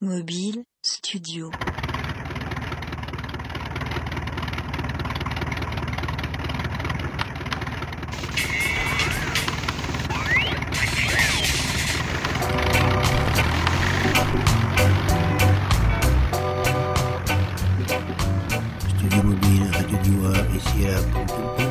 Mobile Studio. Studio Mobile, Radio Dua, ici à Pom-Pom-Pom.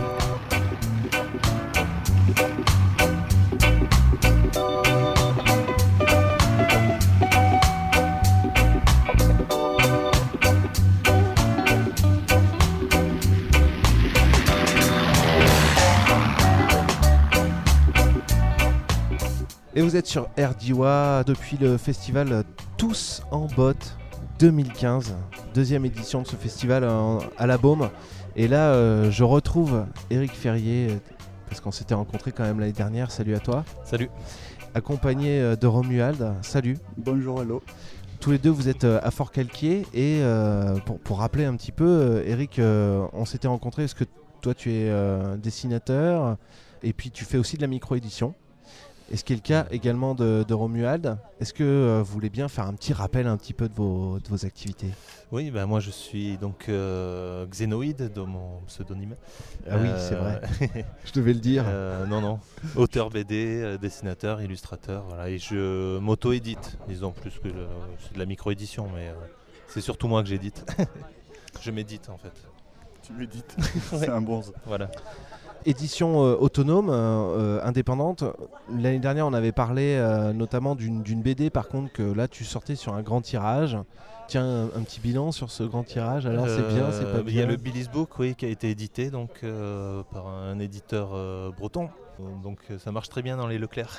Et vous êtes sur RDIWA depuis le festival Tous en Botte 2015, deuxième édition de ce festival à la Baume. Et là, je retrouve Eric Ferrier, parce qu'on s'était rencontrés quand même l'année dernière. Salut à toi. Salut. Accompagné de Romuald. Salut. Bonjour, hello. Tous les deux, vous êtes à Fort-Calquier. Et pour rappeler un petit peu, Eric, on s'était rencontrés parce que toi, tu es dessinateur et puis tu fais aussi de la micro-édition. Et ce qui est le cas également de Romuald. Est-ce que vous voulez bien faire un petit rappel un petit peu de vos activités ? Oui, moi je suis donc Xénoïde de mon pseudonyme. Ah oui, c'est vrai. Je devais le dire. Non. Auteur BD, dessinateur, illustrateur. Voilà. Et je m'auto-édite, disons plus que c'est de la micro-édition, mais c'est surtout moi que j'édite. Je médite en fait. Tu médites, c'est un bon. Voilà. Édition autonome, indépendante. L'année dernière, on avait parlé notamment d'une BD, par contre, que là, tu sortais sur un grand tirage. Tiens, un petit bilan sur ce grand tirage. Alors, c'est bien, c'est pas bien. Il y a le Billy's Book, oui, qui a été édité donc, par un éditeur breton. Donc ça marche très bien dans les Leclerc.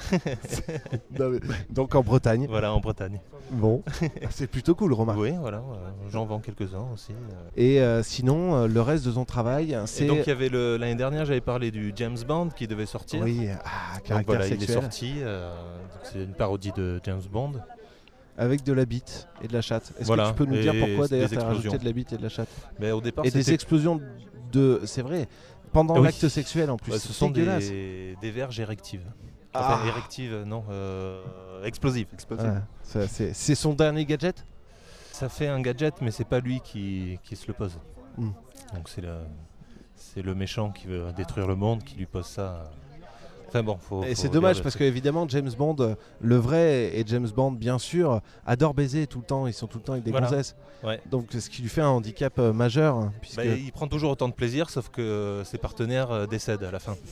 Donc en Bretagne. Voilà, en Bretagne. Bon, c'est plutôt cool, Romain. Oui, voilà, j'en vends quelques-uns aussi. Et sinon, le reste de ton travail, c'est... Et donc il y avait l'année dernière, j'avais parlé du James Bond qui devait sortir. Oui, caractère donc voilà, sexuel. il est sorti. C'est une parodie de James Bond. Avec de la bite et de la chatte. Est-ce Voilà, que tu peux nous dire pourquoi d'ailleurs des tu as rajouté explosions. de la bite et de la chatte ? Mais au départ, Et des explosions de... C'est vrai, pendant Oui. l'acte sexuel en plus. ce C'est sont dégueulasse. des verges érectives. Ah. Enfin, érectives, non, explosives. Ouais, c'est son dernier gadget ? Ça fait un gadget, mais c'est pas lui qui se le pose. Donc c'est le méchant qui veut détruire le monde qui lui pose ça. Enfin bon, et c'est dommage parce qu'évidemment James Bond, le vrai et James Bond bien sûr, adore baiser tout le temps, ils sont tout le temps avec des gonzesses. Ouais. Donc ce qui lui fait un handicap majeur. Puisque... il prend toujours autant de plaisir, sauf que ses partenaires décèdent à la fin.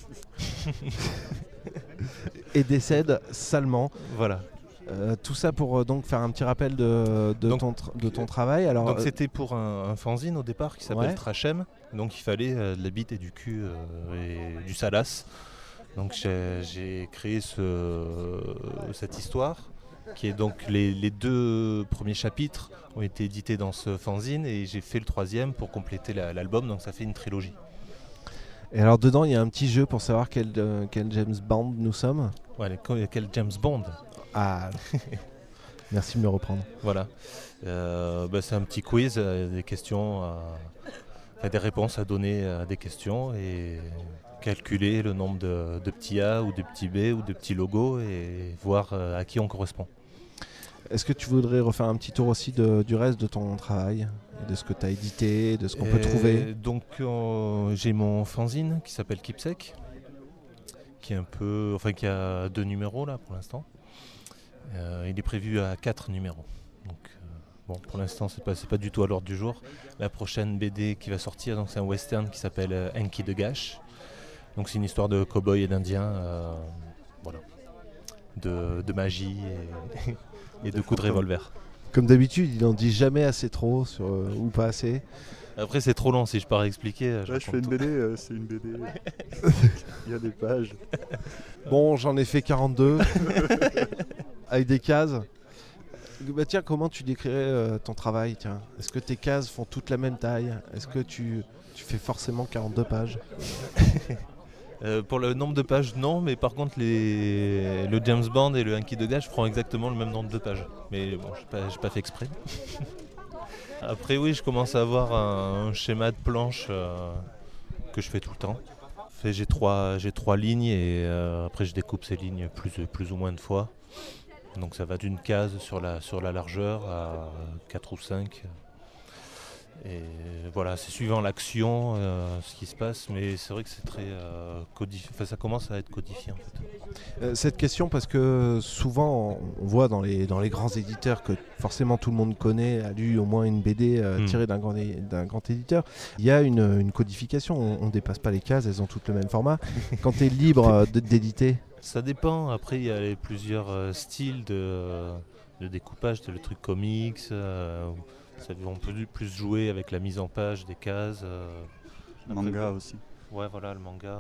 Et décède salement. Voilà. Tout ça pour donc faire un petit rappel de ton travail. Alors, donc c'était pour un fanzine au départ qui s'appelle Ouais. Trachem. Donc il fallait de la bite et du cul et du salace. Donc j'ai créé cette histoire qui est donc les deux premiers chapitres ont été édités dans ce fanzine et j'ai fait le troisième pour compléter l'album, donc ça fait une trilogie. Et alors dedans il y a un petit jeu pour savoir quel James Bond nous sommes. Ouais, quel James Bond. Ah, merci de me reprendre. Voilà. C'est un petit quiz, des questions, des réponses à donner à des questions et calculer le nombre de petits A ou de petits B ou de petits logos et voir à qui on correspond. Est-ce que tu voudrais refaire un petit tour aussi du reste de ton travail, et de ce que tu as édité, de ce qu'on peut trouver ? Donc j'ai mon fanzine qui s'appelle Keepsake, qui a 2 numéros là pour l'instant. Il est prévu à 4 numéros. Donc pour l'instant c'est pas du tout à l'ordre du jour. La prochaine BD qui va sortir, donc c'est un western qui s'appelle Enki de Gash. Donc c'est une histoire de cow-boy et d'indiens, de magie et de coups de revolver. Comme d'habitude, il n'en dit jamais assez trop ou pas assez. Après c'est trop long si je pars expliquer. Là, je fais une BD, c'est une BD. Il y a des pages. Bon, j'en ai fait 42 avec des cases. Bah tiens, comment tu décrirais ton travail, tiens ? Est-ce que tes cases font toutes la même taille ? Est-ce que tu fais forcément 42 pages ? Pour le nombre de pages, non, mais par contre le James Bond et le Enki de Gash feront exactement le même nombre de pages. Mais bon, j'ai pas fait exprès. Après oui, je commence à avoir un schéma de planche que je fais tout le temps. J'ai trois lignes et après je découpe ces lignes plus ou moins de fois. Donc ça va d'une case sur la largeur à 4 ou 5. Et voilà, c'est suivant l'action, ce qui se passe, mais c'est vrai que c'est très codifié. Enfin, ça commence à être codifié en fait. Cette question, parce que souvent on voit dans les grands éditeurs que forcément tout le monde connaît, a lu au moins une BD tirée d'un grand éditeur, il y a une codification, on ne dépasse pas les cases, elles ont toutes le même format. Quand tu es libre d'éditer, Ça dépend, après il y a plusieurs styles de découpage, le truc comics, on peut plus jouer avec la mise en page des cases. Le manga aussi. Ouais, voilà, le manga.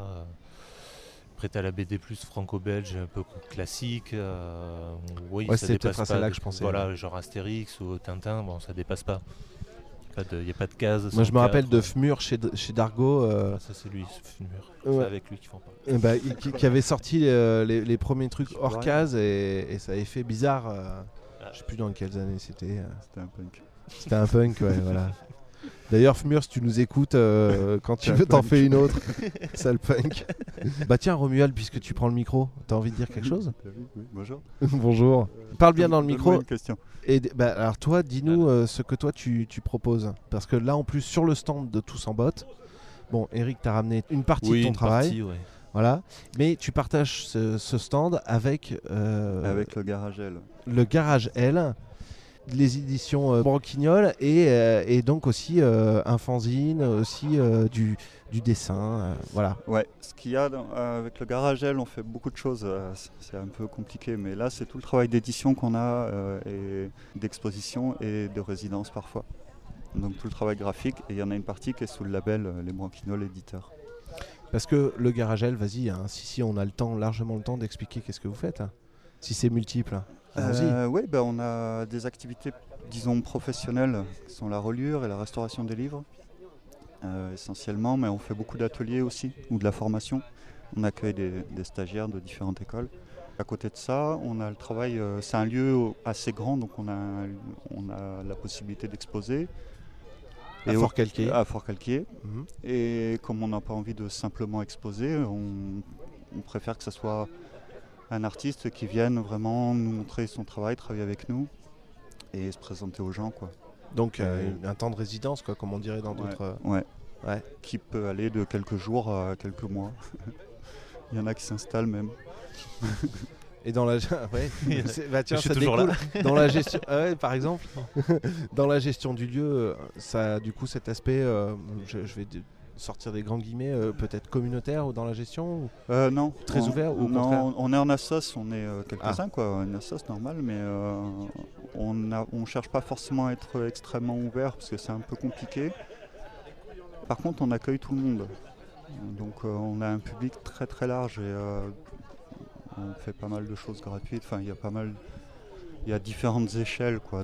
Après, t'as la BD plus franco-belge, un peu classique. Oui, Ouais, ça c'est dépasse peut-être à pas. celle-là que je pensais. Voilà, genre Astérix ou Tintin, bon, ça dépasse pas. Il n'y a pas de cases. moi je me rappelle de Fmur chez Dargaud, Ça, c'est lui, Fmur. Ouais. C'est avec lui qu'ils font pas. qui avait sorti les premiers trucs hors Ouais. case et ça avait fait bizarre. Je sais plus dans quelles années c'était. C'était un punk. C'était un punk, ouais, voilà. D'ailleurs, Fmur, si tu nous écoutes, quand tu C'est un veux, t'en punk. fais une autre. Sale punk. Bah tiens, Romuald, puisque tu prends le micro, t'as envie de dire quelque chose? Oui, bonjour. Bonjour. Parle bien dans le Donne-moi micro. une question. Et alors toi, dis-nous ce que toi tu proposes. Parce que là, en plus, sur le stand de Tous en botte, bon, Eric, t'as ramené une partie de ton une travail. partie, ouais. Voilà. Mais tu partages ce stand avec, Avec le Garage L. le Garage L, les éditions Branquignol et donc aussi un fanzine, aussi du dessin. Voilà. Ouais, ce qu'il y a avec le Garage L, on fait beaucoup de choses. C'est un peu compliqué, mais là, c'est tout le travail d'édition qu'on a et d'exposition et de résidence parfois. Donc tout le travail graphique, et il y en a une partie qui est sous le label Les Branquignol éditeurs. Parce que le Garage L, vas-y, hein, si on a le temps, largement le temps d'expliquer qu'est-ce que vous faites. Hein. Si c'est multiple, hein. Allons-y. Oui, on a des activités, disons, professionnelles, qui sont la reliure et la restauration des livres, essentiellement, mais on fait beaucoup d'ateliers aussi, ou de la formation. On accueille des stagiaires de différentes écoles. À côté de ça, on a le travail, c'est un lieu assez grand, donc on a la possibilité d'exposer. À Fort-Calquier. À Fort-Calquier. Mhm. Et comme on n'a pas envie de simplement exposer, on préfère que ce soit un artiste qui vienne vraiment nous montrer son travail, travailler avec nous et se présenter aux gens, quoi. Donc un temps de résidence, quoi, comme on dirait dans d'autres. Ouais. Ouais. Qui peut aller de quelques jours à quelques mois. Il y en a qui s'installent même. Et dans la ouais, bah tiens, Je suis ça toujours découle. Dans la gestion, ouais, par exemple, dans la gestion du lieu, ça a du coup cet aspect, je vais sortir des grands guillemets, peut-être communautaire ou dans la gestion ou Non. très ouvert ou au non, contraire on est en assos, on est quelques-uns, quoi. Une assos normale, mais on cherche pas forcément à être extrêmement ouvert parce que c'est un peu compliqué. Par contre, on accueille tout le monde. Donc on a un public très très large et on fait pas mal de choses gratuites. Enfin, il y a différentes échelles, quoi,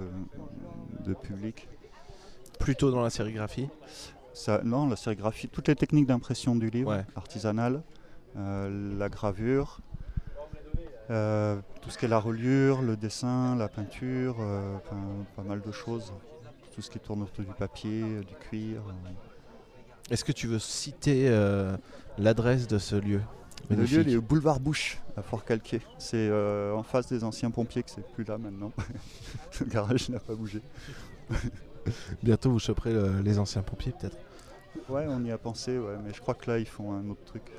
de public. Plutôt dans la sérigraphie. Non, la sérigraphie, toutes les techniques d'impression du livre, Ouais. artisanale, la gravure, tout ce qui est la reliure, le dessin, la peinture, pas mal de choses. Tout ce qui tourne autour du papier, du cuir. Est-ce que tu veux citer l'adresse de ce lieu Le lieu, magnifique il est au boulevard Bouche, à Fort-Calquier. C'est en face des anciens pompiers, que c'est plus là maintenant. Le garage n'a pas bougé. Bientôt vous choperez les anciens pompiers peut-être. Ouais, on y a pensé, ouais, mais je crois que là, ils font un autre truc.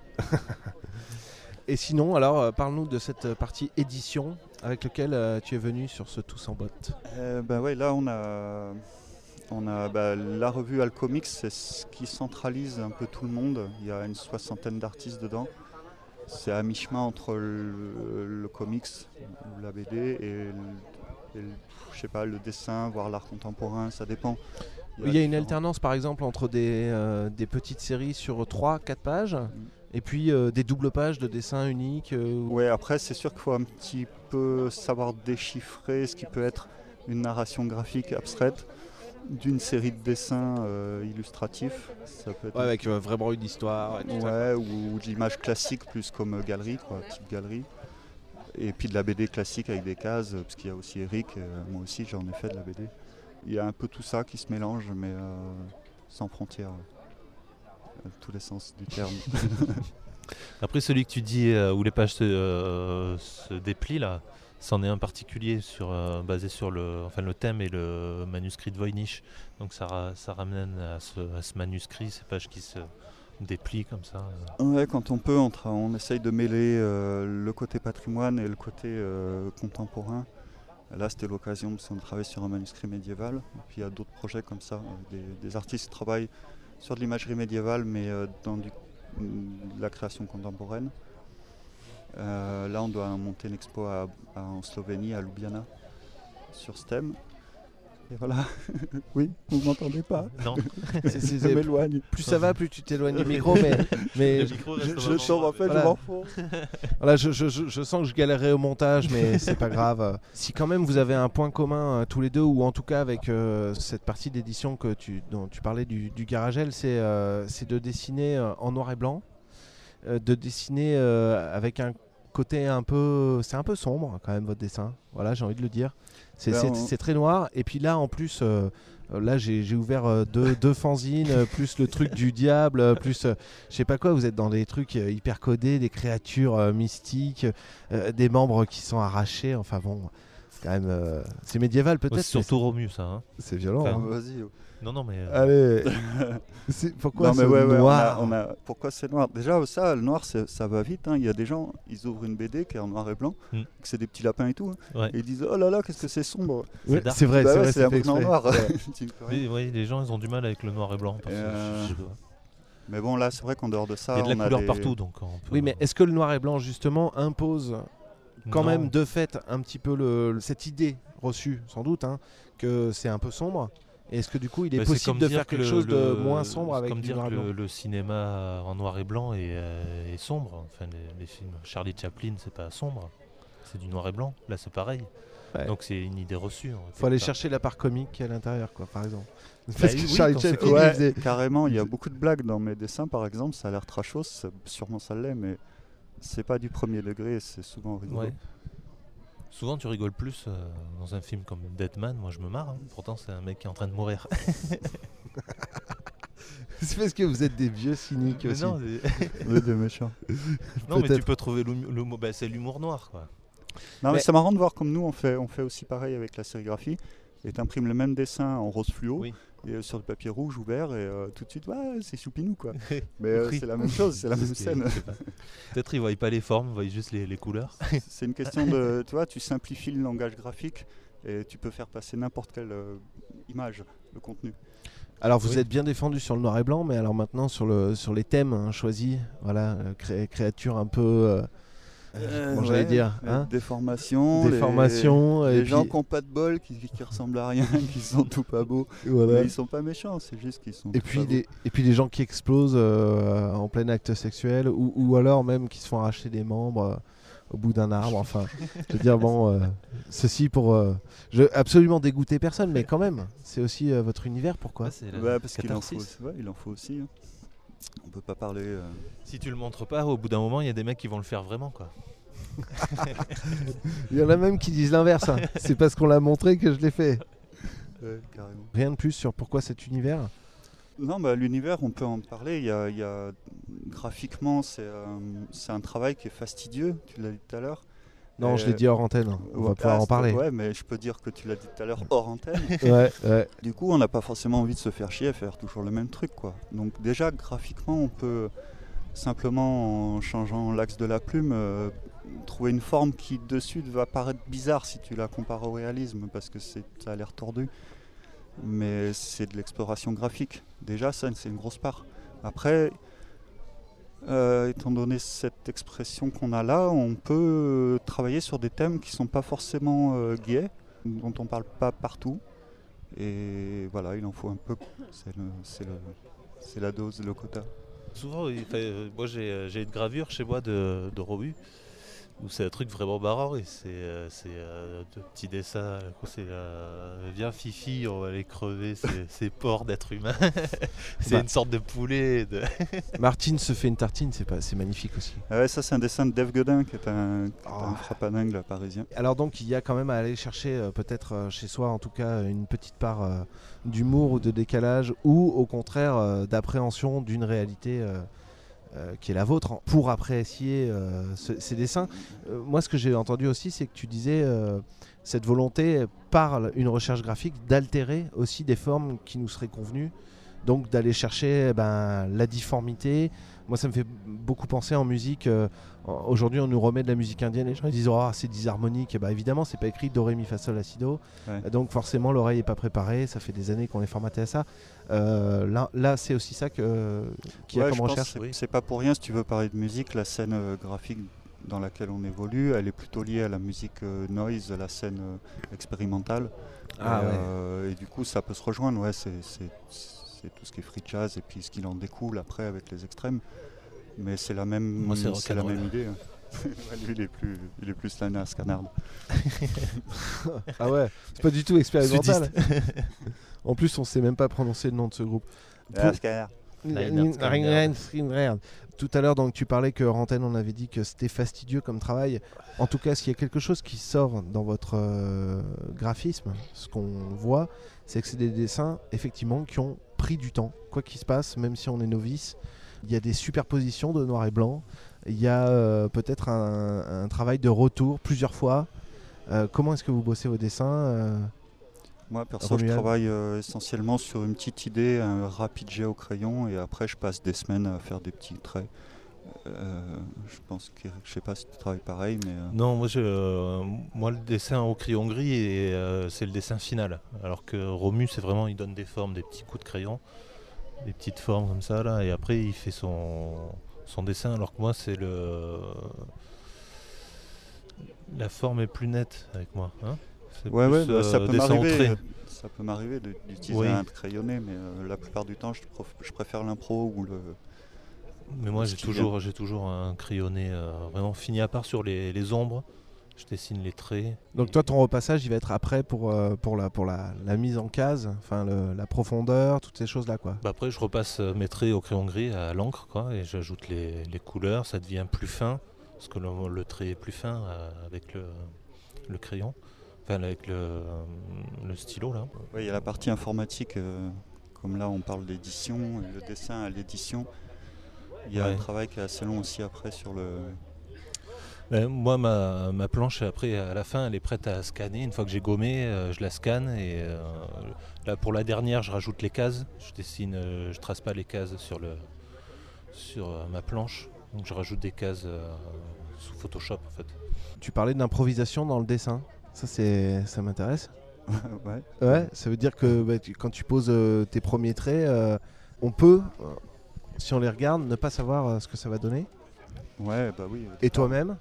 Et sinon, alors, parle-nous de cette partie édition avec laquelle tu es venu sur ce Tous en botte. Ouais, là, on a la revue Alcomics, c'est ce qui centralise un peu tout le monde. Il y a une 60aine d'artistes dedans. C'est à mi-chemin entre le comics, ou la BD, et je sais pas, le dessin, voire l'art contemporain, ça dépend. Il y a une alternance par exemple entre des petites séries sur 3-4 pages et puis des doubles pages de dessins uniques. Ouais, après c'est sûr qu'il faut un petit peu savoir déchiffrer ce qui peut être une narration graphique abstraite d'une série de dessins illustratifs. Ça peut être Ouais, avec vraiment une histoire. Et tout ça. ouais, ou de l'image classique plus comme galerie, quoi, type galerie. Et puis de la BD classique avec des cases, parce qu'il y a aussi Eric, moi aussi j'en ai fait de la BD. Il y a un peu tout ça qui se mélange, mais sans frontières, dans tous les sens du terme. Après celui que tu dis où les pages se déplient là, C'en est un particulier basé sur le thème et le manuscrit de Voynich. Donc ça ramène à ce manuscrit, ces pages qui se déplient comme ça. Ouais, quand on peut, on essaye de mêler le côté patrimoine et le côté contemporain. Là, c'était l'occasion parce qu'on travaille sur un manuscrit médiéval. Et puis il y a d'autres projets comme ça, des artistes qui travaillent sur de l'imagerie médiévale, mais dans de la création contemporaine. Là, on doit monter une expo en Slovénie, à Ljubljana, sur ce thème. Et voilà. Oui, vous m'entendez pas? Non. Je m'éloigne. Plus ça va, plus tu t'éloignes du micro, mais Je tombe en fait, voilà. je m'en fous. voilà, je sens que je galérerai au montage, mais c'est pas grave. Si quand même vous avez un point commun tous les deux, ou en tout cas avec cette partie d'édition dont tu parlais du Garagel, c'est de dessiner en noir et blanc, de dessiner avec un côté c'est un peu sombre quand même votre dessin. Voilà, j'ai envie de le dire. C'est très noir. Et puis là, en plus, là j'ai ouvert deux fanzines, plus le truc du diable, plus je sais pas quoi. Vous êtes dans des trucs hyper codés, des créatures mystiques, des membres qui sont arrachés. Enfin bon, c'est quand même c'est médiéval peut-être. C'est surtout Romu ça. Hein. C'est violent. Enfin, hein. Vas-y. Non mais. Allez. Pourquoi c'est noir pourquoi c'est noir? Déjà ça, le noir ça va vite. Hein. Il y a des gens, ils ouvrent une BD qui est en noir et blanc, que c'est des petits lapins et tout. Hein. Ouais. Et ils disent oh là là, qu'est-ce que c'est sombre. Ouais, c'est vrai, c'est un peu noir. Oui, les gens ils ont du mal avec le noir et blanc. Mais bon, là c'est vrai qu'en dehors de ça, il y a de la couleur partout donc. Oui, mais est-ce que le noir et blanc justement impose quand même de fait un petit peu cette idée reçue, sans doute, hein, que c'est un peu sombre? Et est-ce que du coup il est possible de faire quelque chose de moins sombre avec du noir et blanc? Le cinéma en noir et blanc est sombre. Enfin, les films Charlie Chaplin, c'est pas sombre, c'est du noir et blanc. Là, c'est pareil. Ouais. Donc c'est une idée reçue. Faut aller chercher la part comique à l'intérieur, quoi, par exemple. Parce que Charlie Chaplin, carrément, il y a beaucoup de blagues dans mes dessins, par exemple. Ça a l'air trashos, sûrement ça l'est, mais c'est pas du premier degré, c'est souvent rigolo. Ouais. Souvent tu rigoles plus dans un film comme Deadman, moi je me marre, hein. Pourtant c'est un mec qui est en train de mourir. C'est parce que vous êtes des vieux cyniques aussi. Non, des méchants. Non mais tu peux trouver c'est l'humour noir quoi. Non mais c'est marrant de voir comme nous on fait aussi pareil avec la sérigraphie. Et tu imprimes le même dessin en rose fluo et sur du papier rouge ouvert et tout de suite c'est Choupinou quoi. Mais c'est la même chose, c'est la même scène. Peut-être ils voient pas les formes, ils voient juste les couleurs. C'est une question de, tu simplifies le langage graphique et tu peux faire passer n'importe quelle image, le contenu. Alors vous êtes bien défendu sur le noir et blanc, mais alors maintenant sur les thèmes choisis, voilà, créatures un peu... comment j'allais dire, hein, déformation, les gens qui n'ont pas de bol, qui ressemblent à rien, qui sont tout pas beaux, voilà. Mais ils sont pas méchants, c'est juste qu'ils sont. Et puis les gens qui explosent en plein acte sexuel, ou alors même qui se font arracher des membres au bout d'un arbre. Enfin, je veux dire ceci pour absolument dégoûter personne, mais quand même, c'est aussi votre univers. Pourquoi? Parce qu'il en faut, il en faut aussi. Hein. On peut pas parler. Si tu le montres pas, au bout d'un moment, il y a des mecs qui vont le faire vraiment, quoi. Il y en a même qui disent l'inverse. Hein. C'est parce qu'on l'a montré que je l'ai fait. Ouais, carrément. Rien de plus sur pourquoi cet univers? Non, l'univers, on peut en parler. Il y a graphiquement, c'est un travail qui est fastidieux. Tu l'as dit tout à l'heure. Non, je l'ai dit hors antenne, on va pouvoir en parler. Ouais, mais je peux dire que tu l'as dit tout à l'heure hors antenne. ouais. Du coup, on n'a pas forcément envie de se faire chier à faire toujours le même truc, quoi. Donc déjà, graphiquement, on peut simplement, en changeant l'axe de la plume, trouver une forme qui, de suite, va paraître bizarre si tu la compares au réalisme, parce que ça a l'air tordu. Mais c'est de l'exploration graphique. Déjà, ça, c'est une grosse part. Après... étant donné cette expression qu'on a là, on peut travailler sur des thèmes qui ne sont pas forcément gays, dont on ne parle pas partout. Et voilà, il en faut un peu. C'est la dose, le quota. Souvent, moi j'ai une gravure chez moi de Robu, où c'est un truc vraiment marrant, et c'est de petits dessins, c'est viens Fifi, on va aller crever ces porcs d'êtres humains. C'est une sorte de poulet. Martine se fait une tartine, c'est magnifique aussi. Ouais, ça c'est un dessin de Dave Godin, qui est un frappadingue parisien. Alors donc il y a quand même à aller chercher peut-être chez soi en tout cas une petite part d'humour ou de décalage, ou au contraire d'appréhension d'une réalité qui est la vôtre, pour apprécier ces dessins. Moi, ce que j'ai entendu aussi, c'est que tu disais cette volonté par une recherche graphique d'altérer aussi des formes qui nous seraient convenues, donc d'aller chercher la difformité. Moi, ça me fait beaucoup penser en musique. Aujourd'hui, on nous remet de la musique indienne, les gens ils disent oh, c'est disharmonique. Évidemment, c'est pas écrit do, ré, mi, fa, sol, la, si, do. Ouais. Donc forcément, l'oreille n'est pas préparée. Ça fait des années qu'on est formaté à ça. Là, c'est aussi ça qu'il y a comme recherche. C'est pas pour rien, si tu veux parler de musique, la scène graphique dans laquelle on évolue, elle est plutôt liée à la musique noise, la scène expérimentale. Et du coup, ça peut se rejoindre. Ouais, c'est tout ce qui est free jazz et puis ce qu'il en découle après avec les extrêmes. Mais c'est la même, la même idée. Lui, il est plus Lana Scanard. Ah ouais, c'est pas du tout expérimental. En plus, on sait même pas prononcer le nom de ce groupe. Tout à l'heure, donc, tu parlais que Rantaine, on avait dit que c'était fastidieux comme travail. En tout cas, s'il y a quelque chose qui sort dans votre graphisme, ce qu'on voit, c'est que c'est des dessins, effectivement, qui ont pris du temps. Quoi qu'il se passe, même si on est novice, il y a des superpositions de noir et blanc. Il y a peut-être un travail de retour plusieurs fois. Comment est-ce que vous bossez vos dessins Moi, perso, je travaille essentiellement sur une petite idée, un rapide jet au crayon, et après, je passe des semaines à faire des petits traits. Je pense que je sais pas si tu travailles pareil, mais non, moi le dessin au crayon gris c'est le dessin final, alors que Romu c'est vraiment il donne des formes, des petits coups de crayon, des petites formes comme ça là, et après il fait son dessin, alors que moi c'est la forme est plus nette avec moi. Hein, c'est plus, ça peut m'arriver d'utiliser un crayonné, mais la plupart du temps je préfère l'impro ou le. Mais moi j'ai toujours un crayonné vraiment fini, à part sur les ombres, je dessine les traits. Donc toi ton repassage il va être après pour la mise en case, enfin la profondeur, toutes ces choses là quoi. Après je repasse mes traits au crayon gris à l'encre quoi, et j'ajoute les couleurs, ça devient plus fin, parce que le trait est plus fin avec le crayon, enfin avec le stylo là. Oui, il y a la partie informatique, comme là on parle d'édition, le dessin à l'édition. Il y a un travail qui est assez long aussi après sur le... moi, ma planche, après, à la fin, elle est prête à scanner. Une fois que j'ai gommé, je la scanne. Et là, pour la dernière, je rajoute les cases. Je trace pas les cases sur ma planche. Donc je rajoute des cases sous Photoshop, en fait. Tu parlais d'improvisation dans le dessin. Ça m'intéresse. Ouais, ça veut dire que quand tu poses tes premiers traits, on peut... si on les regarde, ne pas savoir ce que ça va donner. Ouais, bah oui. Et toi-même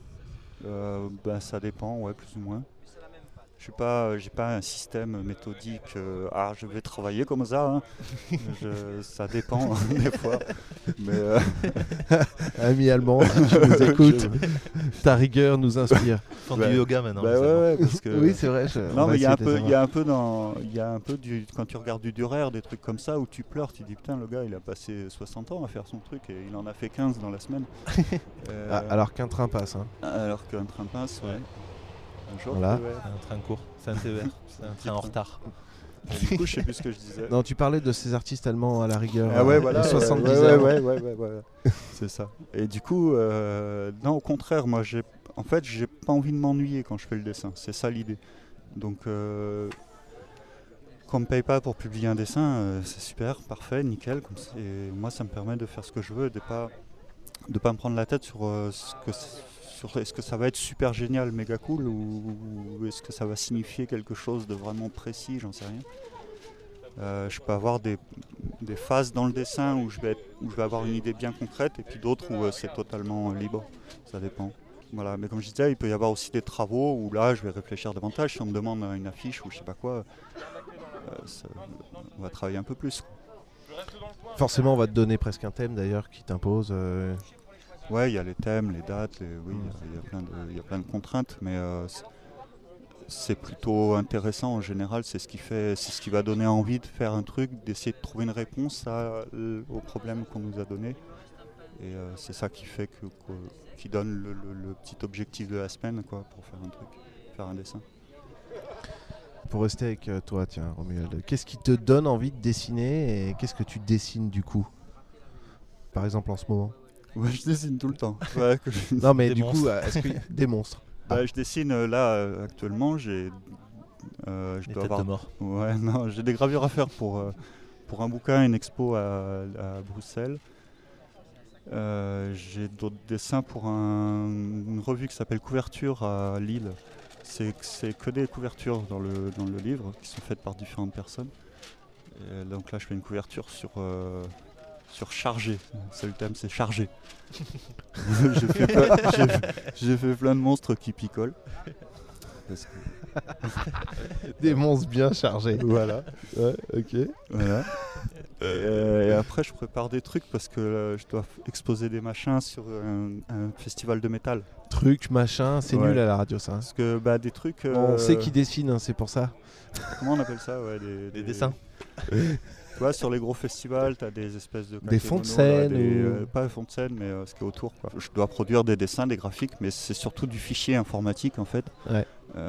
ça dépend, ouais, plus ou moins. J'ai pas un système méthodique. Je vais travailler comme ça. Hein. Ça dépend des fois. Mais ami allemand, si tu nous écoutes, ta rigueur nous inspire. Font du yoga maintenant. Parce que... Oui, c'est vrai. Non, mais il y a un peu quand tu regardes du Dürer, des trucs comme ça où tu pleures, tu dis putain, le gars, il a passé 60 ans à faire son truc et il en a fait 15 dans la semaine. Alors qu'un train passe. Hein. Alors qu'un train passe, ouais. Un jour, voilà. C'est un train court, c'est un TER, c'est un train en retard. Et du coup, je sais plus ce que je disais. Non, tu parlais de ces artistes allemands à la rigueur. Voilà, 70 heures. Ouais. C'est ça. Et du coup, non, au contraire, moi, j'ai pas envie de m'ennuyer quand je fais le dessin. C'est ça l'idée. Donc, qu'on me paye pas pour publier un dessin, c'est super, parfait, nickel. Comme ça. Et moi, ça me permet de faire ce que je veux, de pas me prendre la tête sur est-ce que ça va être super génial, méga cool, ou est-ce que ça va signifier quelque chose de vraiment précis, j'en sais rien. Je peux avoir des phases dans le dessin où je vais avoir une idée bien concrète, et puis d'autres où c'est totalement libre, ça dépend. Voilà, mais comme je disais, il peut y avoir aussi des travaux où là je vais réfléchir davantage. Si on me demande une affiche ou je sais pas quoi, on va travailler un peu plus. Forcément, on va te donner presque un thème d'ailleurs qui t'impose. Ouais, il y a les thèmes, les dates, il y a plein de contraintes, mais c'est plutôt intéressant en général. C'est ce qui va donner envie de faire un truc, d'essayer de trouver une réponse au problème qu'on nous a donné. Et c'est ça qui fait qui donne le petit objectif de la semaine, quoi, pour faire un truc, faire un dessin. Pour rester avec toi, tiens, Romuald, qu'est-ce qui te donne envie de dessiner et qu'est-ce que tu dessines du coup, par exemple en ce moment? Ouais, je dessine tout le temps. Ouais, Non, mais Des du monstres. coup, est-ce qu'il y a des monstres? je dessine là actuellement. Je Les dois têtes avoir. de mort. Ouais, non, j'ai des gravures à faire pour un bouquin, une expo à Bruxelles. J'ai d'autres dessins pour une revue qui s'appelle Couverture à Lille. C'est que des couvertures dans le livre qui sont faites par différentes personnes. Et donc là, je fais une couverture sur chargé. C'est le thème, c'est chargé. J'ai fait plein de monstres qui picolent. Parce que- Des monstres bien chargés. Voilà. Ouais, ok. Voilà. Et après, je prépare des trucs parce que je dois exposer des machins sur un festival de métal. Truc, machin, c'est Ouais. nul à la radio ça. Hein. Parce que des trucs. On sait qui dessine, hein, c'est pour ça. Comment on appelle ça Des dessins. Tu vois, sur les gros festivals, tu as des espèces de. Des fonds de kakémonos, là, scène ou- pas des fonds de scène, mais ce qui est autour. Quoi. Je dois produire des dessins, des graphiques, mais c'est surtout du fichier informatique en fait. Ouais.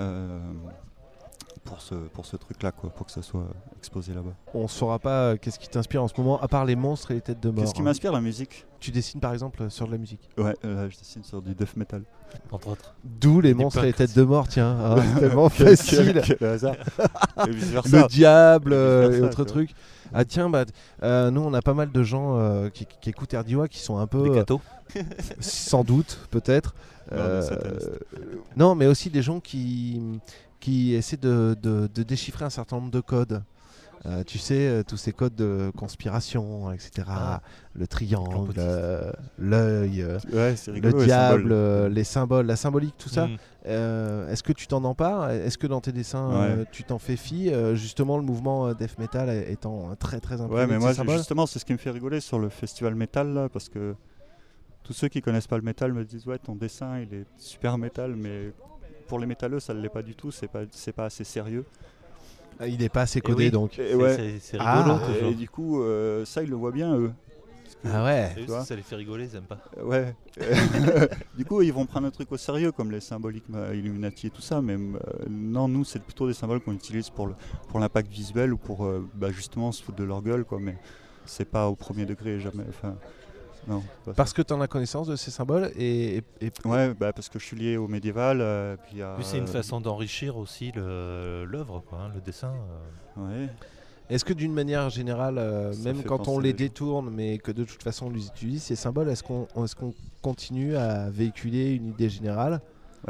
Pour ce truc-là, quoi, pour que ça soit exposé là-bas. On saura pas qu'est-ce qui t'inspire en ce moment, à part les monstres et les têtes de mort. Qu'est-ce qui hein. m'inspire? La musique. Tu dessines par exemple sur de la musique. Ouais, là, je dessine sur du death metal. Entre autres. D'où les Du monstres et les punk. têtes de mort, tiens. hein, tellement facile. Quel hasard. Et vice-versa. Le diable Et et vice-versa, autres tu trucs. Ah tiens, nous on a pas mal de gens qui écoutent RDOA qui sont un peu, Des cathos. sans doute, peut-être. Non, des satanistes. Non, mais aussi des gens qui essaient de déchiffrer un certain nombre de codes. Tu sais, tous ces codes de conspiration, etc. Ah. Le triangle, Complotiste. l'œil, Ouais, c'est le rigolo. diable, les symboles, la symbolique, tout ça. Mm. Est-ce que tu t'en empares? Est-ce que dans tes dessins, Ouais. tu t'en fais fi? Justement, le mouvement death metal étant très très imprégné Ouais, mais de moi, ces symboles. justement, c'est ce qui me fait rigoler sur le festival métal, là, parce que tous ceux qui connaissent pas le métal me disent ouais, ton dessin, il est super métal, mais pour les métalleux, ça ne l'est pas du tout, c'est pas assez sérieux. Il n'est pas assez codé, oui. donc. Et ouais. C'est Ah. rigolo. Et toujours. du coup, ça, ils le voient bien, eux. Ah ouais. Et eux, tu vois. si ça les fait rigoler, ils aiment pas. Ouais. Du coup, ils vont prendre un truc au sérieux, comme les symboliques Illuminati et tout ça, mais non, nous, c'est plutôt des symboles qu'on utilise pour l'impact visuel ou pour justement se foutre de leur gueule, quoi, mais c'est pas au premier degré, jamais. Enfin, non. pas ça. Parce que tu en as connaissance de ces symboles et Ouais, parce que je suis lié au médiéval, puis à. Puis c'est une façon d'enrichir aussi l'œuvre, quoi, hein, le dessin. Ouais. est-ce que d'une manière générale, Ça même fait quand on penser les les gens. détourne, mais que de toute façon on les utilise, ces symboles, est-ce qu'on continue à véhiculer une idée générale?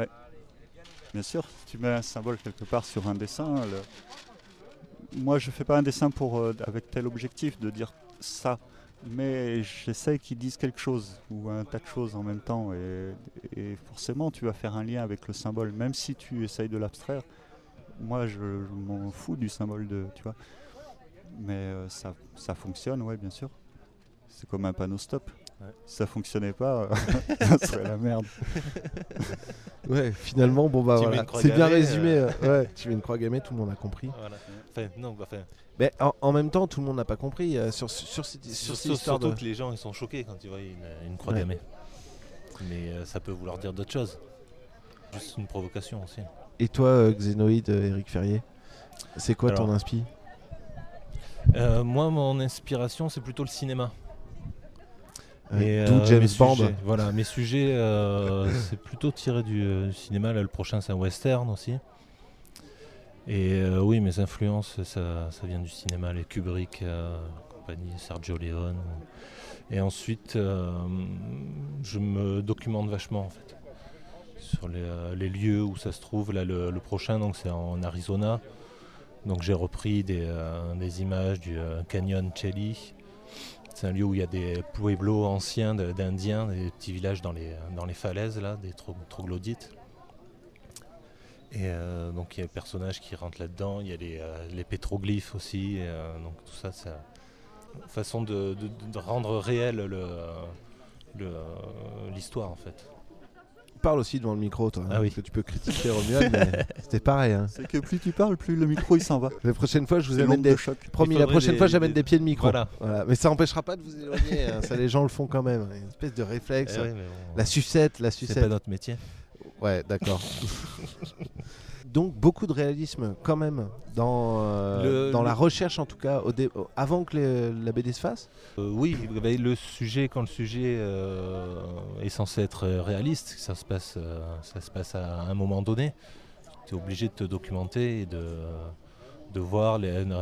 Bien sûr, si tu mets un symbole quelque part sur un dessin, moi je fais pas un dessin avec tel objectif de dire ça, mais j'essaye qu'ils disent quelque chose ou un tas de choses en même temps et forcément tu vas faire un lien avec le symbole, même si tu essayes de l'abstraire. Moi je m'en fous du symbole tu vois, mais ça fonctionne, ouais, bien sûr. C'est comme un panneau stop. Ouais. Si ça fonctionnait pas, ça serait la merde. Ouais, finalement, bon bah Tu mets voilà, une croix c'est bien gammée, résumé. Ouais, tu mets une croix gammée, tout le monde a compris. Voilà. Enfin, non, enfin, Mais en même temps, tout le monde n'a pas compris sur cette histoire surtout de. que les gens ils sont choqués quand ils voient une croix Ouais. gammée. Mais ça peut vouloir dire d'autres choses. Juste une provocation aussi. Et toi, Xénoïde, Éric Ferrier, c'est quoi ton Alors, inspi? Moi, mon inspiration, c'est plutôt le cinéma. Et, D'où James mes Bond. sujets, voilà, mes sujets, c'est plutôt tiré du cinéma. Là, le prochain, c'est un western aussi. Et oui, mes influences, ça vient du cinéma, les Kubrick, compagnie, Sergio Leone. Et ensuite, je me documente vachement en fait sur les lieux où ça se trouve. Là, le prochain, donc, c'est en Arizona. Donc, j'ai repris des images du canyon Chelly. C'est un lieu où il y a des pueblos anciens d'Indiens, des petits villages dans les falaises, là, des troglodytes. Et donc il y a des personnages qui rentrent là-dedans, il y a les pétroglyphes aussi. Donc tout ça, c'est une façon de rendre réel l'histoire en fait. Parle aussi devant le micro, toi. Ah hein, oui. parce que tu peux critiquer Romuald, mais c'était pareil. Hein. C'est que plus tu parles, plus le micro il s'en va. La prochaine fois, je vous C'est amène l'onde des. de choc. Promis, Il la faudrait prochaine fois, j'amène des- des pieds de micro. Voilà. Mais ça n'empêchera pas de vous éloigner. hein. Ça, les gens le font quand même. Une espèce de réflexe. Eh oui, mais bon, La sucette, la c'est sucette. pas notre métier. Ouais, d'accord. Donc beaucoup de réalisme quand même dans la recherche en tout cas avant que la BD se fasse. Oui, le sujet, quand le sujet est censé être réaliste, ça se passe à un moment donné. Tu es obligé de te documenter et de voir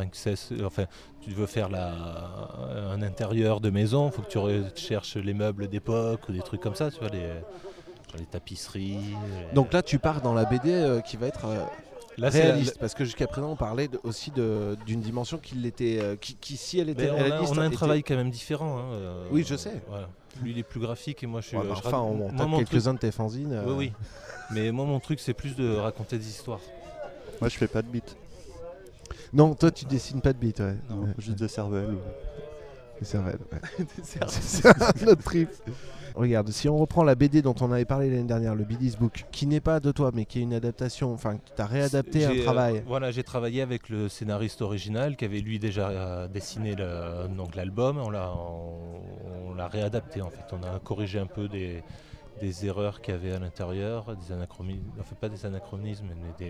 tu veux faire un intérieur de maison, il faut que tu cherches les meubles d'époque ou des trucs comme ça, tu vois, les tapisseries. Donc là tu pars dans la BD qui va être réaliste, parce que jusqu'à présent on parlait aussi d'une dimension qui l'était, qui si elle était réaliste. On a un travail quand même différent. Oui, je sais. Voilà. Lui il est plus graphique et moi je suis. On tape quelques-uns de tes fanzines. Oui. Mais moi mon truc c'est plus de raconter des histoires. Moi je fais pas de bits. Non, toi tu dessines pas de bits, ouais. Non, juste des cervelles. Des cervelles, ouais. C'est un autre trip. Regarde, si on reprend la BD dont on avait parlé l'année dernière, le Billy's Book, qui n'est pas de toi, mais qui est une adaptation, enfin, qui t'a réadapté un travail. Voilà, j'ai travaillé avec le scénariste original, qui avait lui déjà dessiné l'album. On l'a réadapté en fait. On a corrigé un peu des erreurs qu'il y avait à l'intérieur, des anachronismes, enfin pas des anachronismes, mais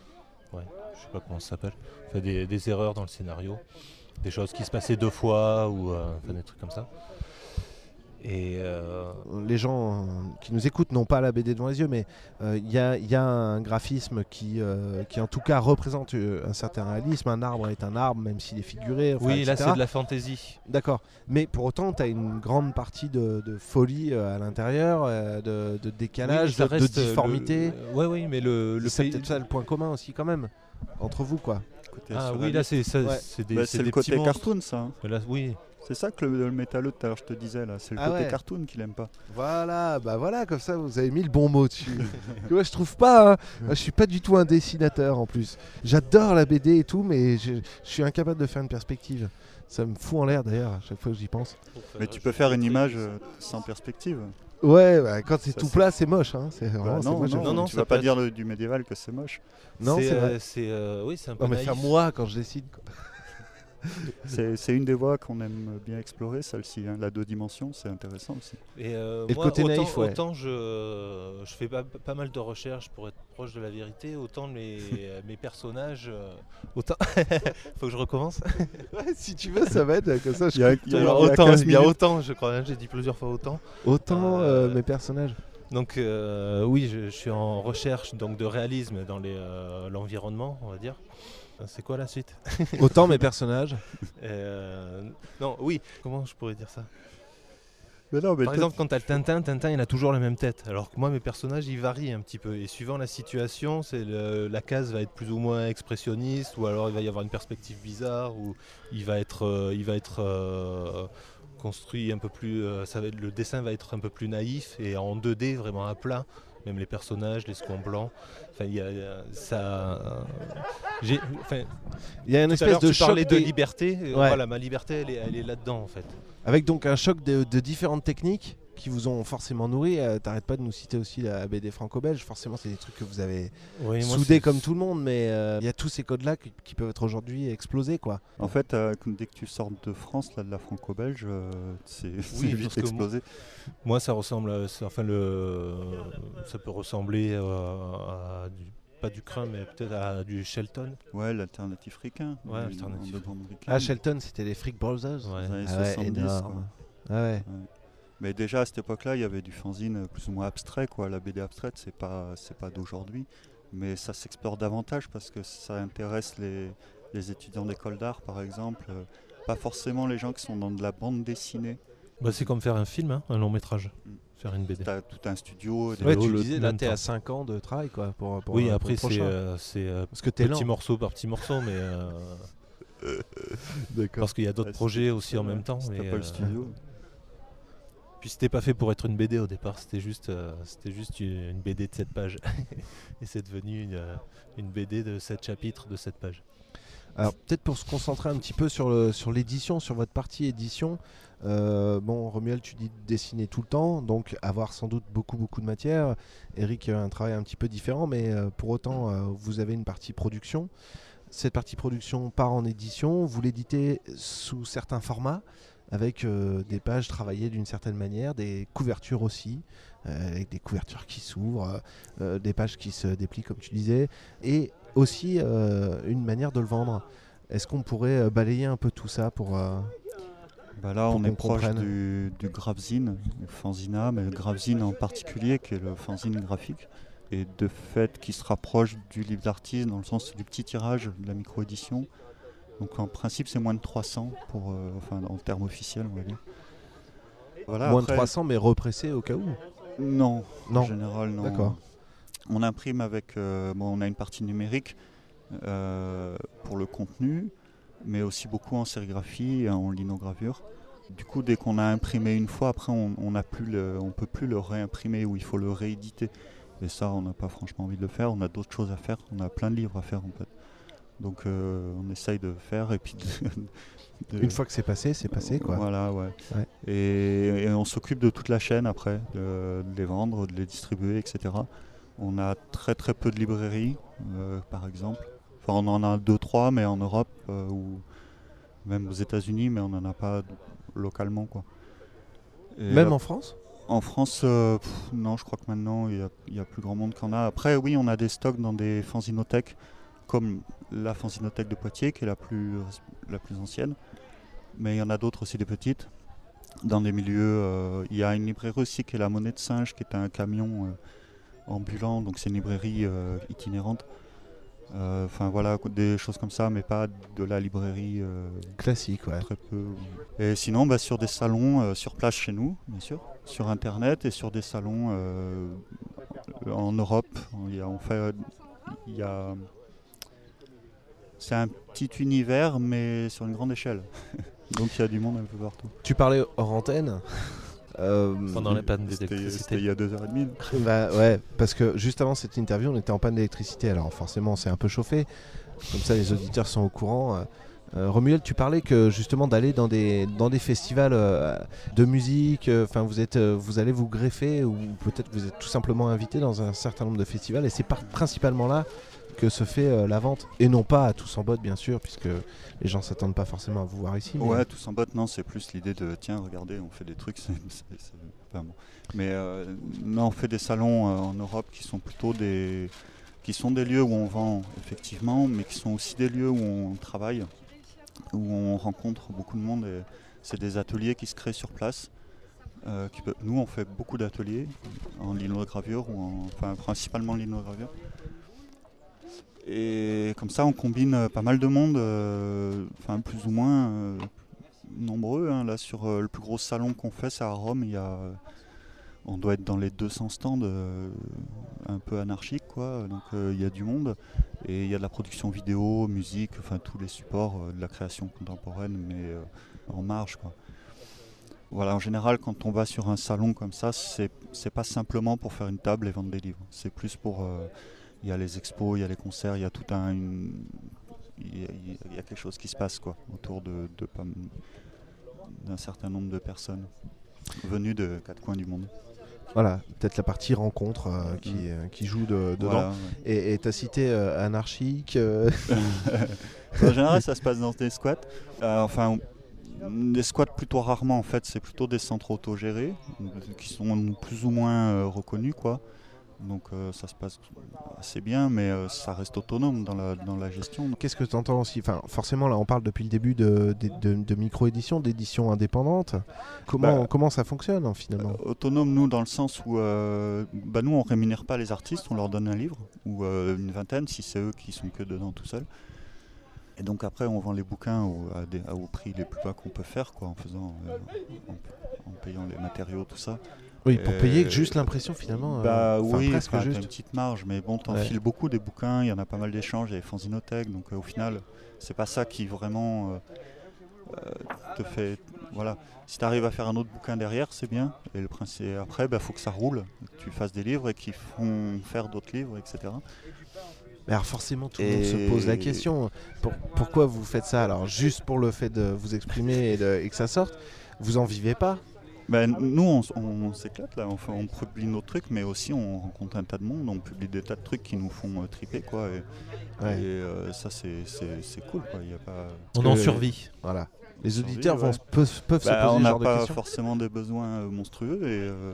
je sais pas comment ça s'appelle. Enfin, des erreurs dans le scénario, des choses qui se passaient 2 fois ou des trucs comme ça. Et les gens qui nous écoutent n'ont pas la BD devant les yeux, mais il y a un graphisme qui en tout cas représente un certain réalisme. Un arbre est un arbre, même s'il est figuré. Oui, etc. là c'est de la fantaisie. D'accord, mais pour autant tu as une grande partie de folie à l'intérieur, de décalage, oui, de difformité. Oui, mais c'est peut-être ça le point commun aussi quand même, entre vous quoi. Oui, là c'est le des côté petits cartoon ça. Hein. Là, oui. C'est ça que le métalleux tout à l'heure je te disais là, c'est le côté cartoon qu'il aime pas. Voilà, comme ça vous avez mis le bon mot dessus. Moi je trouve pas, hein. Moi, je suis pas du tout un dessinateur en plus. J'adore la BD et tout, mais je suis incapable de faire une perspective. Ça me fout en l'air d'ailleurs à chaque fois que j'y pense. Mais tu peux faire une image sans perspective. Ouais, quand c'est tout plat, c'est moche. Hein. Non, tu vas pas dire du médiéval que c'est moche. Non, c'est vrai. C'est un peu mais faire moi quand je dessine. Quoi. C'est une des voies qu'on aime bien explorer, celle-ci, hein. La 2 dimensions, c'est intéressant aussi. Et le côté naïf, autant je fais pas mal de recherches pour être proche de la vérité, autant mes personnages, autant faut que je recommence. Ouais, si tu veux, ça va être comme ça. Il y a autant, je crois, hein, j'ai dit plusieurs fois autant. Mes personnages. Donc oui, je suis en recherche donc de réalisme dans l'environnement, on va dire. C'est quoi la suite? Autant mes personnages. Non, oui, comment je pourrais dire ça? Mais par exemple, quand t'as le Tintin il a toujours la même tête. Alors que moi, mes personnages, ils varient un petit peu. Et suivant la situation, la case va être plus ou moins expressionniste, ou alors il va y avoir une perspective bizarre, ou il va être construit un peu plus. Le dessin va être un peu plus naïf et en 2D, vraiment à plat. Même les personnages, les seconds blancs. Enfin, il y a une espèce de choc de liberté. Ouais. Voilà, ma liberté, elle est là-dedans en fait. Avec donc un choc de différentes techniques qui vous ont forcément nourri. T'arrêtes pas de nous citer aussi la BD franco-belge. Forcément, c'est des trucs que vous avez soudés comme tout le monde, mais il y a tous ces codes-là qui peuvent être aujourd'hui explosés, quoi. En fait, dès que tu sors de France, là, de la franco-belge, c'est vite explosé. Moi, ça ressemble, ça peut ressembler à pas du Crin, mais peut-être à du Shelton. Ouais, l'alternative fricain. Ouais, l'alternative. Shelton, c'était les Freak Brothers. Ouais. Les années 70, énorme. Ouais. Mais déjà à cette époque-là, il y avait du fanzine plus ou moins abstrait, quoi. La BD abstraite, c'est pas d'aujourd'hui, mais ça s'explore davantage parce que ça intéresse les étudiants d'école d'art, par exemple, pas forcément les gens qui sont dans de la bande dessinée. C'est comme faire un film, hein, un long métrage. Faire une BD. T'as tout un studio. Tu disais, là t'es à 5 ans de travail, quoi. Oui, après c'est parce que petit morceau par petit morceau, mais parce qu'il y a d'autres projets aussi en même temps. C'était pas le studio. Puis c'était pas fait pour être une BD au départ, c'était juste une BD de 7 pages. Et c'est devenu une BD de 7 chapitres de 7 pages. Alors peut-être pour se concentrer un petit peu sur l'édition, sur votre partie édition. Romuald, tu dis dessiner tout le temps, donc avoir sans doute beaucoup de matière. Eric a un travail un petit peu différent, mais pour autant vous avez une partie production. Cette partie production part en édition, vous l'éditez sous certains formats. avec des pages travaillées d'une certaine manière, des couvertures aussi, avec des couvertures qui s'ouvrent, des pages qui se déplient comme tu disais, et aussi une manière de le vendre. Est-ce qu'on pourrait balayer un peu tout ça pour... Là, on qu'on est proche comprenne. du Gravzine, du fanzina, mais le Gravzine en particulier, qui est le fanzine graphique, et de fait qui se rapproche du livre d'artiste dans le sens du petit tirage, de la micro-édition. Donc en principe, c'est moins de 300 en termes officiels, on va dire. Voilà, Moins après, de 300, mais repressé au cas où. Non, Non. en général, non. D'accord. On imprime avec... on a une partie numérique pour le contenu, mais aussi beaucoup en sérigraphie et en linogravure. Du coup, dès qu'on a imprimé une fois, après, on peut plus le réimprimer ou il faut le rééditer. Et ça, on n'a pas franchement envie de le faire. On a d'autres choses à faire. On a plein de livres à faire, en fait. Donc, on essaye de faire et puis Une fois que c'est passé, quoi. Voilà, ouais. Ouais. Et on s'occupe de toute la chaîne après, de les vendre, de les distribuer, etc. On a très très peu de librairies, par exemple. Enfin, on en a 2-3, mais en Europe ou même aux États-Unis, mais on n'en a pas localement, quoi. Et Même en France ? en France, non, je crois que maintenant il y a plus grand monde qu'en a. Après, oui, on a des stocks dans des fanzinothèques, comme la fanzinothèque de Poitiers, qui est la plus ancienne. Mais il y en a d'autres aussi, des petites. Dans des milieux, il y a une librairie aussi qui est la Monnaie de Singe, qui est un camion ambulant, donc c'est une librairie itinérante. Enfin voilà, des choses comme ça, mais pas de la librairie classique, ouais. Très peu. Et sinon, sur des salons sur place chez nous, bien sûr, sur Internet et sur des salons en Europe. C'est un petit univers, mais sur une grande échelle. Donc il y a du monde un peu partout. Tu parlais hors antenne. Pendant la panne d'électricité. C'était il y a 2h30. Ouais, parce que juste avant cette interview, on était en panne d'électricité. Alors forcément, c'est un peu chauffé. Comme ça, les auditeurs sont au courant. Romuald, tu parlais que justement d'aller dans des festivals de musique. Enfin, vous allez vous greffer ou peut-être vous êtes tout simplement invité dans un certain nombre de festivals. Et c'est principalement là que se fait la vente, et non pas à Tous en Botte, bien sûr, puisque les gens s'attendent pas forcément à vous voir ici. Ouais, Tous en Botte, non, c'est plus l'idée de tiens, regardez, on fait des trucs. Enfin, bon. Mais non, on fait des salons en Europe qui sont plutôt des lieux où on vend effectivement, mais qui sont aussi des lieux où on travaille, où on rencontre beaucoup de monde. Et c'est des ateliers qui se créent sur place. Nous, on fait beaucoup d'ateliers en linogravure, principalement en linogravure. Et comme ça, on combine pas mal de monde, plus ou moins nombreux. Là, sur le plus gros salon qu'on fait, c'est à Rome. On doit être dans les 200 stands, un peu anarchiques, quoi. Donc il y a du monde. Et il y a de la production vidéo, musique, tous les supports de la création contemporaine, mais en marge, quoi. Voilà, en général, quand on va sur un salon comme ça, c'est pas simplement pour faire une table et vendre des livres. C'est plus pour... il y a les expos, il y a les concerts, il y a tout il y a quelque chose qui se passe, quoi, autour d'un certain nombre de personnes venues de 4 coins du monde. Voilà, peut-être la partie rencontre qui joue dedans. Voilà, ouais. Et tu as cité anarchique. En général, ça se passe dans des squats. Des squats plutôt rarement, en fait. C'est plutôt des centres autogérés qui sont plus ou moins reconnus, quoi. Donc ça se passe assez bien, mais ça reste autonome dans la gestion. Qu'est-ce que tu entends aussi ? Forcément, là, on parle depuis le début de micro-édition, d'édition indépendante. Comment ça fonctionne, finalement ? Autonome, nous, dans le sens où nous, on ne rémunère pas les artistes, on leur donne un livre, ou une vingtaine, si c'est eux qui sont que dedans tout seuls. Et donc après, on vend les bouquins au prix les plus bas qu'on peut faire, quoi, en payant les matériaux, tout ça. Oui, pour payer juste l'impression finalement. Oui, presque juste. T'as une petite marge, mais bon, t'enfiles beaucoup des bouquins, il y en a pas mal d'échanges, il y a les fanzinothèques, donc au final, c'est pas ça qui vraiment te fait. Voilà. Si t'arrives à faire un autre bouquin derrière, c'est bien. Et le principe, après, faut que ça roule, que tu fasses des livres et qu'ils font faire d'autres livres, etc. Mais alors forcément, tout le monde se pose la question. Pourquoi vous faites ça ? Alors juste pour le fait de vous exprimer et que ça sorte, vous en vivez pas ? Nous, on s'éclate là, enfin, on publie nos trucs, mais aussi on rencontre un tas de monde, on publie des tas de trucs qui nous font triper, quoi. Et ça, c'est cool, quoi. Y a pas... On en survit. Voilà. Les Survie, auditeurs ouais. peuvent se poser On ce n'a genre de pas questions. forcément des besoins monstrueux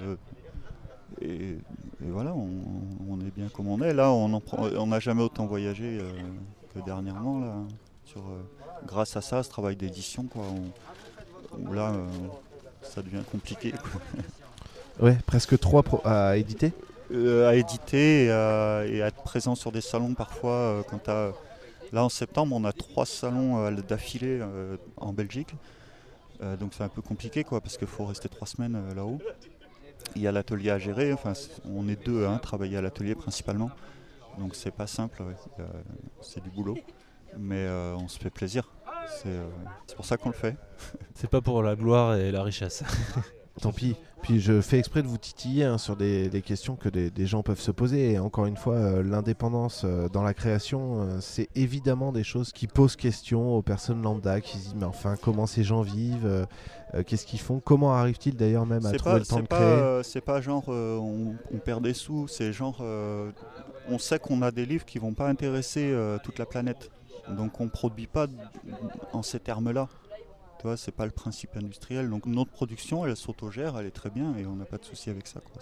et voilà, on est bien comme on est. Là, on n'a jamais autant voyagé que dernièrement, là, grâce à ça, ce travail d'édition, quoi. Où là, ça devient compliqué, quoi. Ouais, presque 3 à éditer. À éditer et à être présent sur des salons parfois. Là en septembre on a 3 salons d'affilée en Belgique, donc c'est un peu compliqué, quoi, parce qu'il faut rester 3 semaines là-haut. Il y a l'atelier à gérer, enfin, on est 2 à travailler à l'atelier principalement, donc c'est pas simple, ouais. C'est du boulot, mais on se fait plaisir, c'est pour ça qu'on le fait. C'est pas pour la gloire et la richesse. Tant pis. Puis je fais exprès de vous titiller sur des questions que des gens peuvent se poser. Et encore une fois, l'indépendance dans la création, c'est évidemment des choses qui posent question aux personnes lambda, qui se disent mais enfin comment ces gens vivent, qu'est-ce qu'ils font, comment arrivent-ils d'ailleurs même à trouver le temps de créer. C'est pas genre on perd des sous, c'est genre on sait qu'on a des livres qui vont pas intéresser toute la planète. Donc on produit pas en ces termes-là. C'est pas le principe industriel, donc notre production elle s'autogère, elle est très bien et on n'a pas de souci avec ça, quoi.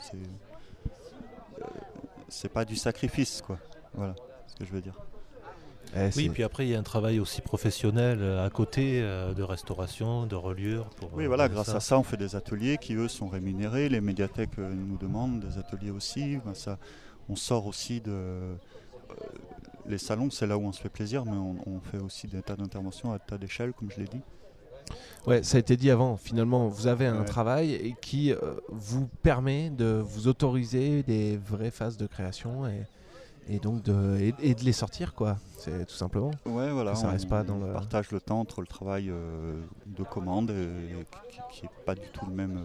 C'est pas du sacrifice, quoi. Voilà ce que je veux dire. Oui, puis après il y a un travail aussi professionnel à côté de restauration, de reliure. Oui, voilà, grâce à ça on fait des ateliers qui eux sont rémunérés, les médiathèques nous demandent des ateliers aussi. On sort aussi de les salons, c'est là où on se fait plaisir, mais on fait aussi des tas d'interventions à tas d'échelles, comme je l'ai dit. Ouais, ça a été dit avant. Finalement, vous avez un travail qui vous permet de vous autoriser des vraies phases de création et donc de les sortir, quoi. C'est tout simplement. Ouais, voilà. Ça reste pas dans le partage le temps entre le travail de commande qui est pas du tout le même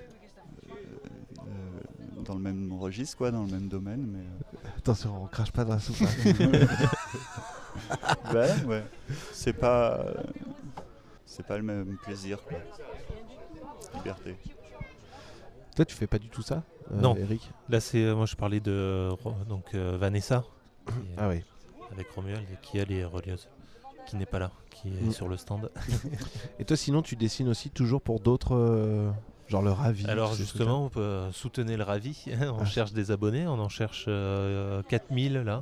dans le même registre, quoi, dans le même domaine. Mais attention, on crache pas dans la soupe. Ouais. C'est pas le même plaisir, quoi. Liberté. Toi, tu fais pas du tout ça, non. Eric? Là, moi, je parlais de Vanessa. Ah oui. Avec Romuald, qui elle est relieuse, qui n'est pas là, qui est sur le stand. Et toi, sinon, tu dessines aussi toujours pour d'autres, genre le Ravi? Alors justement, on peut soutenir le Ravi. On cherche des abonnés, on en cherche 4000 là.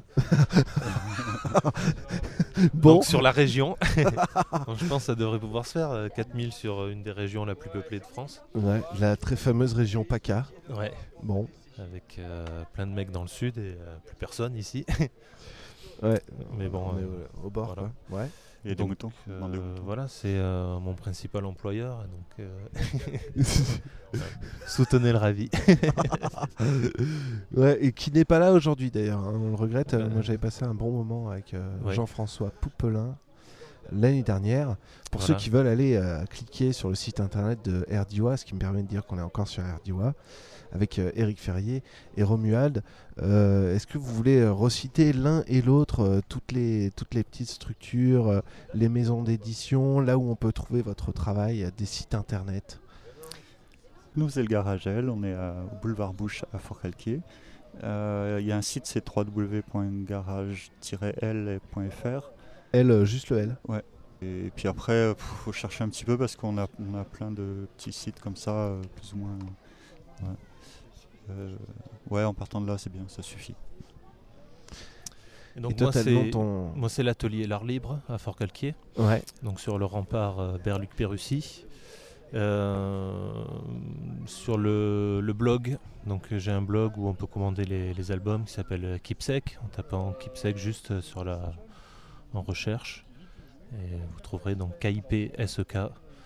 Bon. Donc sur la région. Donc, je pense que ça devrait pouvoir se faire, 4000 sur une des régions la plus peuplée de France. Ouais, la très fameuse région PACA. Ouais. Bon. Avec plein de mecs dans le sud et plus personne ici. Ouais. Mais bon, on est au bord, voilà. Quoi. Ouais. Et des moutons. Voilà, c'est mon principal employeur. Donc, soutenez le Ravi. Ouais, et qui n'est pas là aujourd'hui d'ailleurs, hein, on le regrette. Moi j'avais passé un bon moment avec Jean-François Poupelin l'année dernière. Pour ceux qui veulent aller cliquer sur le site internet de RDIWA, ce qui me permet de dire qu'on est encore sur RDIWA, avec Eric Ferrier et Romuald. Est-ce que vous voulez reciter l'un et l'autre toutes les petites structures, les maisons d'édition, là où on peut trouver votre travail, des sites internet? Nous, c'est le Garage L, on est au boulevard Bouche à Fort-Calquier. Il y a un site, c'est www.garage-l.fr. L, juste le L. Ouais. Et puis après, faut chercher un petit peu parce qu'on a plein de petits sites comme ça, plus ou moins. Ouais, en partant de là, c'est bien, ça suffit. Et donc moi, c'est l'atelier L'Art Libre à Fort-Calquier. Ouais. Donc sur le rempart Berluc-Pérussi. Sur le blog, donc j'ai un blog où on peut commander les albums qui s'appelle Keepsake, en tapant Keepsake juste en recherche, et vous trouverez donc KIPSEK.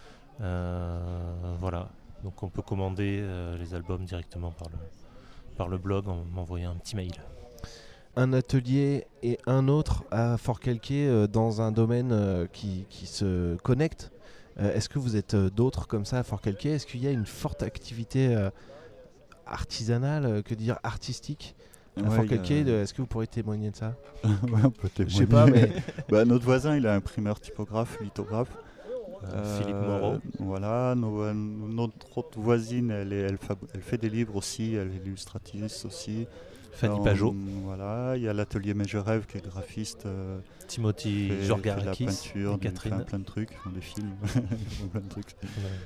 Voilà, donc on peut commander les albums directement par le blog en m'envoyant un petit mail. Un atelier et un autre à Fort-Calquier dans un domaine qui se connecte. Est-ce que vous êtes d'autres comme ça à Fort-Calquier? Est-ce qu'il y a une forte artisanale, artistique à Fort-Calquier? Est-ce que vous pourriez témoigner de ça? Ouais, on peut témoigner. Je sais pas, mais... Notre voisin, il a un imprimeur typographe, lithographe. Philippe Moreau. Voilà, notre autre voisine, elle fait des livres aussi, elle est illustratrice aussi. Fanny Pajot. Voilà, il y a l'atelier Mais je rêve qui est graphiste. Timothy fait Georgarakis. la peinture, et Catherine. plein de trucs, des films, plein de trucs.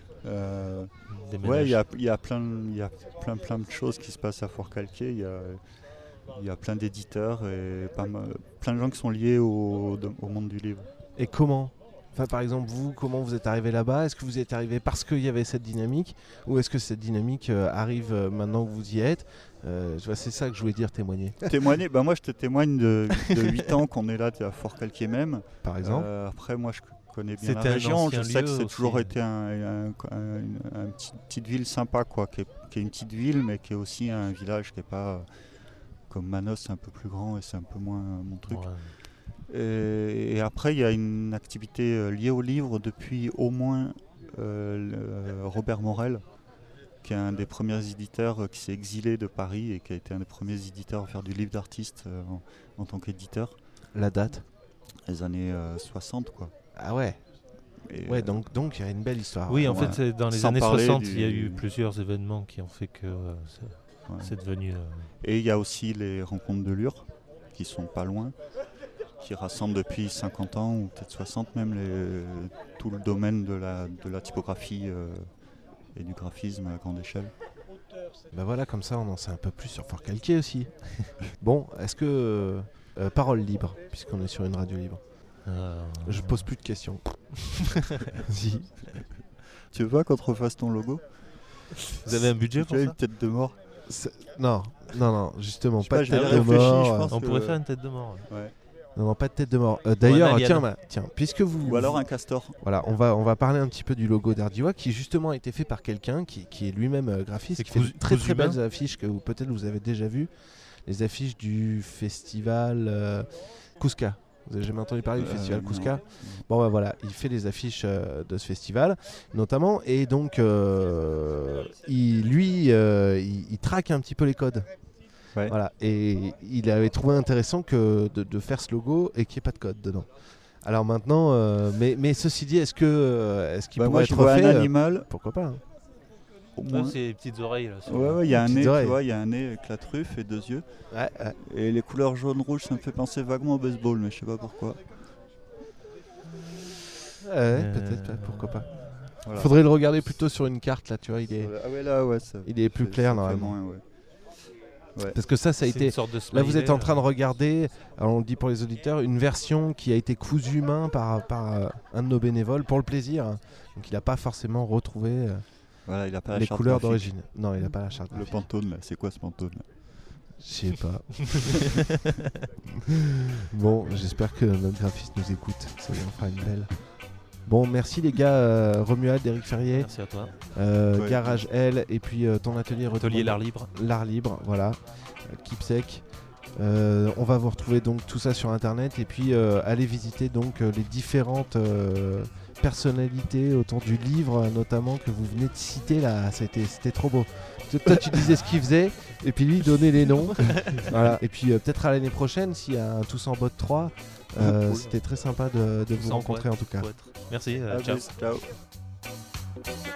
Des Ouais, ménages. il y a plein de choses qui se passent à Forcalquier. Il y a plein d'éditeurs et plein de gens qui sont liés au monde du livre. Et comment ? Enfin, par exemple, comment vous êtes arrivé là-bas ? Est-ce que vous êtes arrivé parce qu'il y avait cette dynamique ? Ou est-ce que cette dynamique arrive maintenant que vous y êtes ? C'est ça que je voulais dire, témoigner. Témoigner, moi je te témoigne de 8 ans qu'on est là à Forcalquier même. Par exemple. Après, moi je connais bien C'était la un région. ancien Je sais que lieu c'est aussi. toujours été une petite ville sympa, quoi, qui est une petite ville, mais qui est aussi un village qui n'est pas comme Manos, c'est un peu plus grand et c'est un peu moins mon truc. Ouais. Et après, il y a une activité liée au livre depuis au moins Robert Morel, qui est un des premiers éditeurs qui s'est exilé de Paris et qui a été un des premiers éditeurs à faire du livre d'artiste en tant qu'éditeur. La date ? Les années 60, quoi. Ah ouais. Et, Ouais, donc il y a une belle histoire. Oui, en ouais. fait, c'est dans les Sans années parler 60, du- il y a eu plusieurs événements qui ont fait que ouais. c'est devenu. Et il y a aussi les rencontres de Lure, qui sont pas loin, qui rassemblent depuis 50 ans, ou peut-être 60 même, tout le domaine de la typographie et du graphisme à grande échelle. Bah voilà, comme ça on en sait un peu plus sur Forcalquier aussi. Bon, est-ce que parole libre, puisqu'on est sur une radio libre. Je pose plus de questions. Si. Tu veux pas qu'on te refasse ton logo? Vous avez un budget pour Tu as ça? une tête de mort. Non, justement, Je sais pas pas, de j'avais tête de réfléchi, mort. je pense. On que- pourrait faire une tête de mort. Ouais. Non, pas de tête de mort. D'ailleurs, un alien. tiens, puisque vous... Ou alors un castor. Voilà, on va parler un petit peu du logo d'Ardiwa qui justement a été fait par quelqu'un qui est lui-même graphiste, C'est qui fait de très très Cousumain. belles affiches que peut-être vous avez déjà vues. Les affiches du festival Cusca. Vous avez jamais entendu parler du festival non. Cusca? Bon bah voilà, il fait les affiches de ce festival notamment et donc il traque un petit peu les codes. Ouais. Voilà, et il avait trouvé intéressant que de faire ce logo et qu'il n'y ait pas de code dedans. Alors maintenant, mais ceci dit, est-ce qu'il Moi, pourrait je être vois fait un animal, pourquoi pas hein. au Ouais, moins. c'est les petites oreilles là. sur- Ouais, il y a un Petites nez, oreilles. tu vois, il y a un nez avec la truffe et 2 yeux. Ouais. Et les couleurs jaune-rouge, ça me fait penser vaguement au baseball, mais je sais pas pourquoi. Peut-être, pourquoi pas. Voilà. Faudrait le regarder plutôt sur une carte là, tu vois, il est Ah ouais, là, ouais. il est plus c'est- clair ça fait normalement. moins, ouais. Parce que ça a C'est été une sorte de là vous êtes smiley, en train de regarder, alors on le dit pour les auditeurs, une version qui a été cousue main par un de nos bénévoles pour le plaisir. Donc il n'a pas forcément retrouvé Voilà, il a pas la les charte couleurs graphique. d'origine. Non, il n'a pas la charte. Le graphique. Pantone, là, c'est quoi ce Pantone là? Je sais pas. Bon, j'espère que notre graphiste nous écoute. Ça lui en fera une belle. Bon, merci les gars, Romuald, Eric Ferrier, Merci à toi. Ouais. Garage L, et puis ton atelier Atelier l'art libre. L'art libre, voilà. Keepsake. On va vous retrouver donc tout ça sur internet et puis aller visiter donc les différentes personnalités autour du livre notamment que vous venez de citer là. C'était trop beau. Toi tu disais ce qu'il faisait et puis lui il donnait les noms. Voilà. Et puis peut-être à l'année prochaine s'il y a un Tous en botte 3. Cool. C'était très sympa de vous Sans rencontrer en tout cas. Merci, À ciao. plus, ciao.